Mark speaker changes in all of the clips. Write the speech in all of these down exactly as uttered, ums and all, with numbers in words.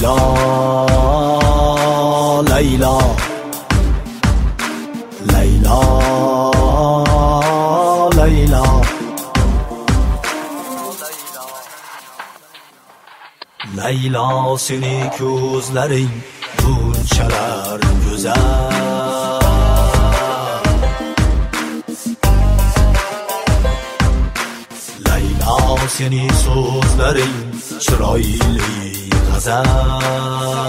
Speaker 1: Leyla, Leyla, Leyla, Leyla, Leyla, seni ko'zlaring bunchalar go'zal. Leyla, seni so'zlaring chiroyli g'azal.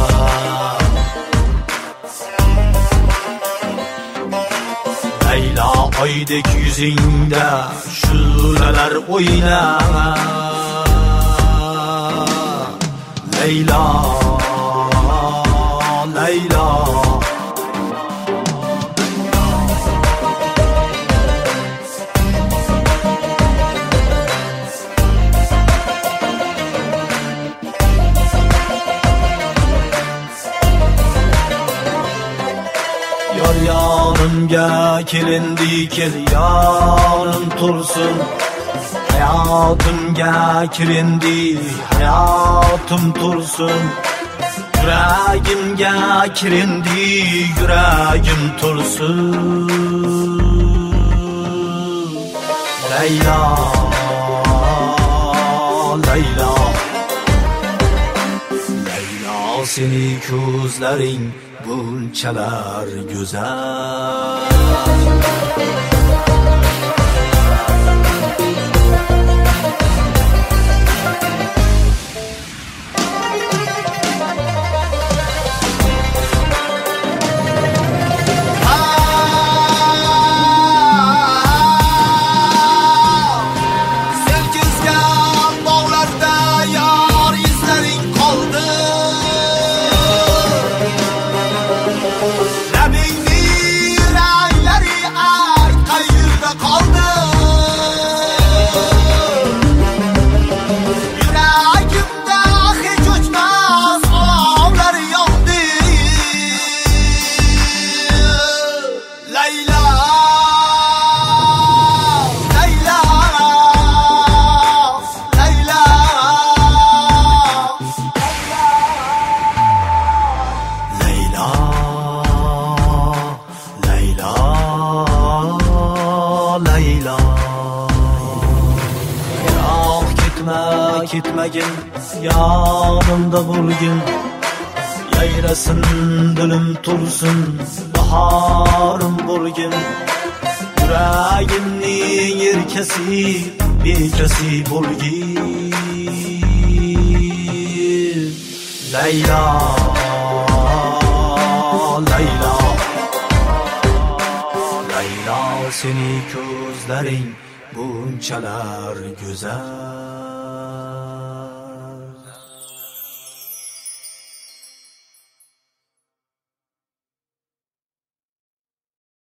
Speaker 1: Leyla, oydek yuzingda shu'lalar o'ynar. Leyla, Leyla, Yar yanımga kelindi, kel yanım tursun. Hayatımga kirindi, hayatım tursun. Yüreğimga kirindi, yüreğim tursun. Leyla, Leyla, Leyla, seni ko'zlaring bunchalar go'zal. Leyla, yo'q ketma, ketmagin, yanımda bo'lgin. Yayrasin dilim tursun, bahorim bo'lgin. Yuragimning erkasi, bekasi bo'lgin. Leyla, Leyla, Leyla, seni ko'zlaring bunchalar go'zal.